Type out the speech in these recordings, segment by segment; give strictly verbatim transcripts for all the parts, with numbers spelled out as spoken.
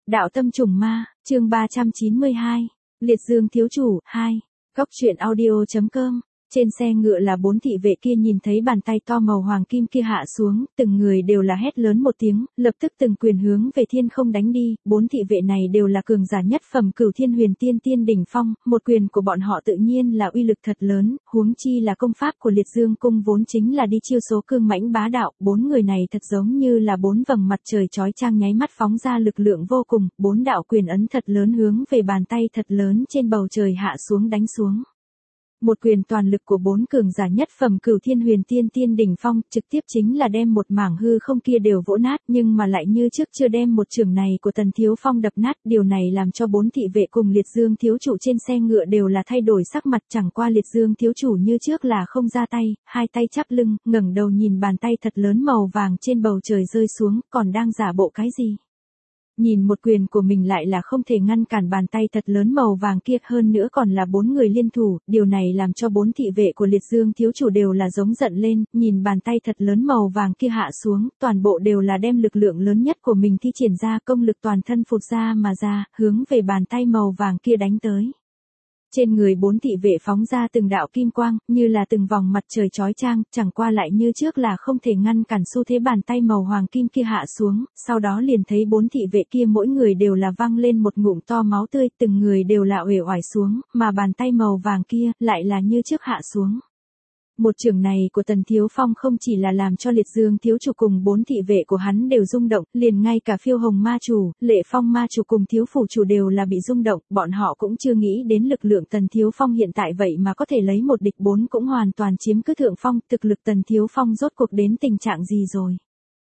Đạo tâm trùng ma, chương ba trăm chín mươi hai. Liệt Dương thiếu chủ, hai. Góc truyện audio.com. Trên xe ngựa là bốn thị vệ kia nhìn thấy bàn tay to màu hoàng kim kia hạ xuống, từng người đều là hét lớn một tiếng, lập tức từng quyền hướng về thiên không đánh đi, bốn thị vệ này đều là cường giả nhất phẩm Cửu Thiên Huyền Tiên Tiên đỉnh phong, một quyền của bọn họ tự nhiên là uy lực thật lớn, huống chi là công pháp của Liệt Dương cung vốn chính là đi chiêu số cương mãnh bá đạo, bốn người này thật giống như là bốn vầng mặt trời chói chang nháy mắt phóng ra lực lượng vô cùng, bốn đạo quyền ấn thật lớn hướng về bàn tay thật lớn trên bầu trời hạ xuống đánh xuống. Một quyền toàn lực của bốn cường giả nhất phẩm Cửu Thiên Huyền Tiên Tiên đỉnh phong, trực tiếp chính là đem một mảng hư không kia đều vỗ nát, nhưng mà lại như trước chưa đem một chưởng này của Tần Thiếu Phong đập nát, điều này làm cho bốn thị vệ cùng Liệt Dương thiếu chủ trên xe ngựa đều là thay đổi sắc mặt, chẳng qua Liệt Dương thiếu chủ như trước là không ra tay, hai tay chắp lưng, ngẩng đầu nhìn bàn tay thật lớn màu vàng trên bầu trời rơi xuống, còn đang giả bộ cái gì? Nhìn một quyền của mình lại là không thể ngăn cản bàn tay thật lớn màu vàng kia, hơn nữa còn là bốn người liên thủ, điều này làm cho bốn thị vệ của Liệt Dương thiếu chủ đều là giống giận lên, nhìn bàn tay thật lớn màu vàng kia hạ xuống, toàn bộ đều là đem lực lượng lớn nhất của mình thi triển ra, công lực toàn thân phụt ra mà ra, hướng về bàn tay màu vàng kia đánh tới. Trên người bốn thị vệ phóng ra từng đạo kim quang, như là từng vòng mặt trời chói chang, chẳng qua lại như trước là không thể ngăn cản xu thế bàn tay màu hoàng kim kia hạ xuống, sau đó liền thấy bốn thị vệ kia mỗi người đều là văng lên một ngụm to máu tươi, từng người đều là uể oải xuống, mà bàn tay màu vàng kia lại là như trước hạ xuống. Một chưởng này của Tần Thiếu Phong không chỉ là làm cho Liệt Dương thiếu chủ cùng bốn thị vệ của hắn đều rung động, liền ngay cả Phiêu Hồng ma chủ, Lệ Phong ma chủ cùng Thiếu phủ chủ đều là bị rung động, bọn họ cũng chưa nghĩ đến lực lượng Tần Thiếu Phong hiện tại vậy mà có thể lấy một địch bốn, cũng hoàn toàn chiếm cứ thượng phong, thực lực Tần Thiếu Phong rốt cuộc đến tình trạng gì rồi.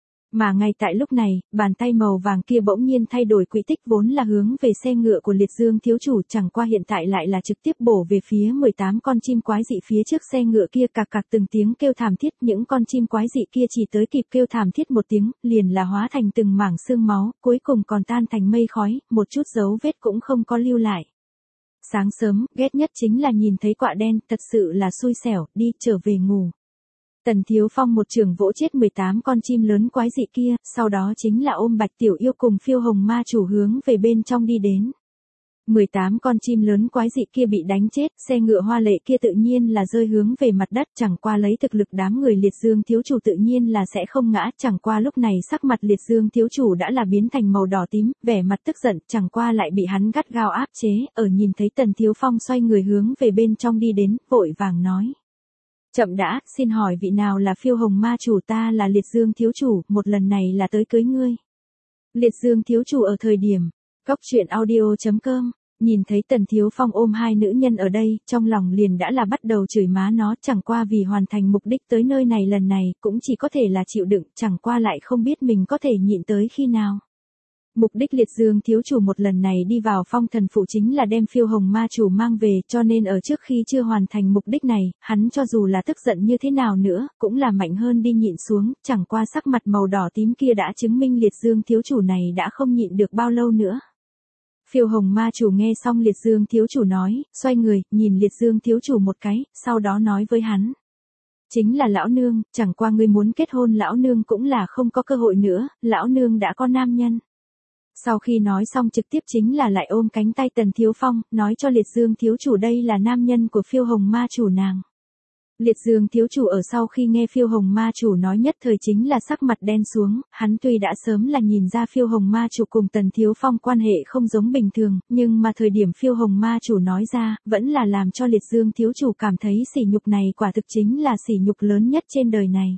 Mà ngay tại lúc này, bàn tay màu vàng kia bỗng nhiên thay đổi quỹ tích, vốn là hướng về xe ngựa của Liệt Dương thiếu chủ, chẳng qua hiện tại lại là trực tiếp bổ về phía mười tám con chim quái dị phía trước xe ngựa kia, cạc cạc từng tiếng kêu thảm thiết, những con chim quái dị kia chỉ tới kịp kêu thảm thiết một tiếng, liền là hóa thành từng mảng xương máu, cuối cùng còn tan thành mây khói, một chút dấu vết cũng không có lưu lại. Sáng sớm, ghét nhất chính là nhìn thấy quạ đen, thật sự là xui xẻo, đi, trở về ngủ. Tần Thiếu Phong một trường vỗ chết mười tám con chim lớn quái dị kia, sau đó chính là ôm Bạch Tiểu Yêu cùng Phiêu Hồng ma chủ hướng về bên trong đi đến. mười tám con chim lớn quái dị kia bị đánh chết, xe ngựa hoa lệ kia tự nhiên là rơi hướng về mặt đất, chẳng qua lấy thực lực đám người Liệt Dương thiếu chủ tự nhiên là sẽ không ngã, chẳng qua lúc này sắc mặt Liệt Dương thiếu chủ đã là biến thành màu đỏ tím, vẻ mặt tức giận, chẳng qua lại bị hắn gắt gao áp chế, ở nhìn thấy Tần Thiếu Phong xoay người hướng về bên trong đi đến, vội vàng nói. Chậm đã, xin hỏi vị nào là Phiêu Hồng ma chủ, ta là Liệt Dương thiếu chủ, một lần này là tới cưới ngươi. Liệt Dương thiếu chủ ở thời điểm, góc truyện audio.com, nhìn thấy Tần Thiếu Phong ôm hai nữ nhân ở đây, trong lòng liền đã là bắt đầu chửi má nó, chẳng qua vì hoàn thành mục đích tới nơi này lần này, cũng chỉ có thể là chịu đựng, chẳng qua lại không biết mình có thể nhịn tới khi nào. Mục đích Liệt Dương thiếu chủ một lần này đi vào Phong Thần Phủ chính là đem Phiêu Hồng ma chủ mang về, cho nên ở trước khi chưa hoàn thành mục đích này, hắn cho dù là tức giận như thế nào nữa, cũng là mạnh hơn đi nhịn xuống, chẳng qua sắc mặt màu đỏ tím kia đã chứng minh Liệt Dương thiếu chủ này đã không nhịn được bao lâu nữa. Phiêu Hồng ma chủ nghe xong Liệt Dương thiếu chủ nói, xoay người, nhìn Liệt Dương thiếu chủ một cái, sau đó nói với hắn. Chính là lão nương, chẳng qua ngươi muốn kết hôn lão nương cũng là không có cơ hội nữa, lão nương đã có nam nhân. Sau khi nói xong trực tiếp chính là lại ôm cánh tay Tần Thiếu Phong, nói cho Liệt Dương thiếu chủ đây là nam nhân của Phiêu Hồng ma chủ nàng. Liệt Dương thiếu chủ ở sau khi nghe Phiêu Hồng ma chủ nói nhất thời chính là sắc mặt đen xuống, hắn tuy đã sớm là nhìn ra Phiêu Hồng ma chủ cùng Tần Thiếu Phong quan hệ không giống bình thường, nhưng mà thời điểm Phiêu Hồng ma chủ nói ra, vẫn là làm cho Liệt Dương thiếu chủ cảm thấy sỉ nhục này quả thực chính là sỉ nhục lớn nhất trên đời này.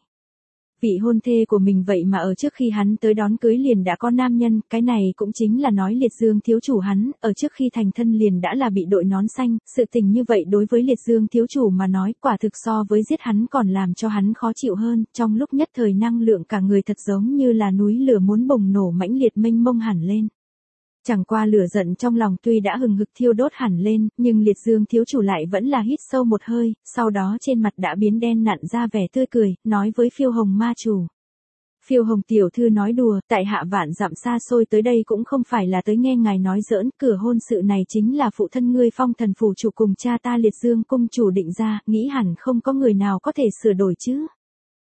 Vị hôn thê của mình vậy mà ở trước khi hắn tới đón cưới liền đã có nam nhân, cái này cũng chính là nói Liệt Dương thiếu chủ hắn, ở trước khi thành thân liền đã là bị đội nón xanh, sự tình như vậy đối với Liệt Dương thiếu chủ mà nói quả thực so với giết hắn còn làm cho hắn khó chịu hơn, trong lúc nhất thời năng lượng cả người thật giống như là núi lửa muốn bùng nổ mãnh liệt mênh mông hẳn lên. Chẳng qua lửa giận trong lòng tuy đã hừng hực thiêu đốt hẳn lên, nhưng Liệt Dương thiếu chủ lại vẫn là hít sâu một hơi, sau đó trên mặt đã biến đen nặn ra vẻ tươi cười, nói với Phiêu Hồng ma chủ. Phiêu Hồng tiểu thư nói đùa, tại hạ vạn dặm xa xôi tới đây cũng không phải là tới nghe ngài nói giỡn, cửa hôn sự này chính là phụ thân ngươi Phong Thần phủ chủ cùng cha ta Liệt Dương cung chủ định ra, nghĩ hẳn không có người nào có thể sửa đổi chứ.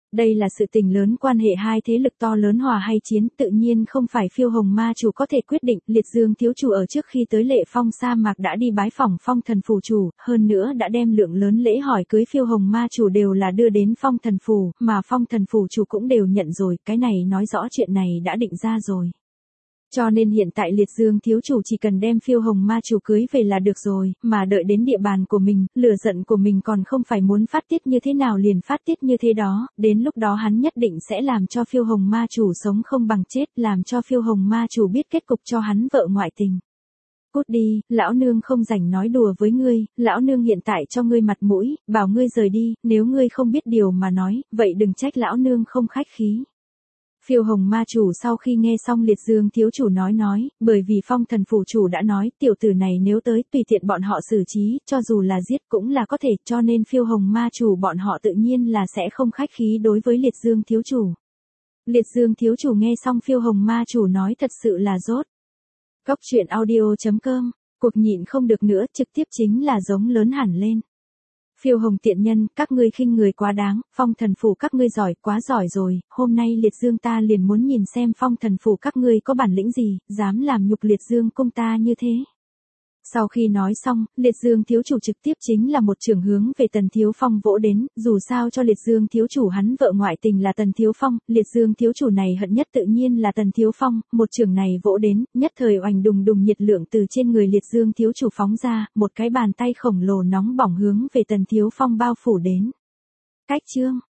Đây là sự tình lớn, quan hệ hai thế lực to lớn hòa hay chiến, tự nhiên không phải Phiêu Hồng Ma chủ có thể quyết định. Liệt Dương thiếu chủ ở trước khi tới Lệ Phong sa mạc đã đi bái phỏng Phong Thần phủ chủ, hơn nữa đã đem lượng lớn lễ hỏi cưới Phiêu Hồng Ma chủ đều là đưa đến Phong Thần phủ, mà Phong Thần phủ chủ cũng đều nhận rồi, cái này nói rõ chuyện này đã định ra rồi. Cho nên hiện tại Liệt Dương thiếu chủ chỉ cần đem Phiêu Hồng Ma chủ cưới về là được rồi, mà đợi đến địa bàn của mình, lửa giận của mình còn không phải muốn phát tiết như thế nào liền phát tiết như thế đó, đến lúc đó hắn nhất định sẽ làm cho Phiêu Hồng Ma chủ sống không bằng chết, làm cho Phiêu Hồng Ma chủ biết kết cục cho hắn vợ ngoại tình. Cút đi, lão nương không rảnh nói đùa với ngươi, lão nương hiện tại cho ngươi mặt mũi, bảo ngươi rời đi, nếu ngươi không biết điều mà nói, vậy đừng trách lão nương không khách khí. Phiêu Hồng Ma chủ sau khi nghe xong Liệt Dương thiếu chủ nói nói, bởi vì Phong Thần phủ chủ đã nói, tiểu tử này nếu tới tùy tiện bọn họ xử trí, cho dù là giết cũng là có thể, cho nên Phiêu Hồng Ma chủ bọn họ tự nhiên là sẽ không khách khí đối với Liệt Dương thiếu chủ. Liệt Dương thiếu chủ nghe xong Phiêu Hồng Ma chủ nói thật sự là rốt. Cốc truyện audio chấm com, cuộc nhịn không được nữa, trực tiếp chính là giống lớn hẳn lên. Phiêu Hồng tiện nhân, các ngươi khinh người quá đáng, Phong Thần phủ các ngươi giỏi, quá giỏi rồi, hôm nay Liệt Dương ta liền muốn nhìn xem Phong Thần phủ các ngươi có bản lĩnh gì, dám làm nhục Liệt Dương cung ta như thế. Sau khi nói xong, Liệt Dương thiếu chủ trực tiếp chính là một trường hướng về Tần Thiếu Phong vỗ đến, dù sao cho Liệt Dương thiếu chủ hắn vợ ngoại tình là Tần Thiếu Phong, Liệt Dương thiếu chủ này hận nhất tự nhiên là Tần Thiếu Phong, một trường này vỗ đến, nhất thời oành đùng đùng nhiệt lượng từ trên người Liệt Dương thiếu chủ phóng ra, một cái bàn tay khổng lồ nóng bỏng hướng về Tần Thiếu Phong bao phủ đến. Cách chương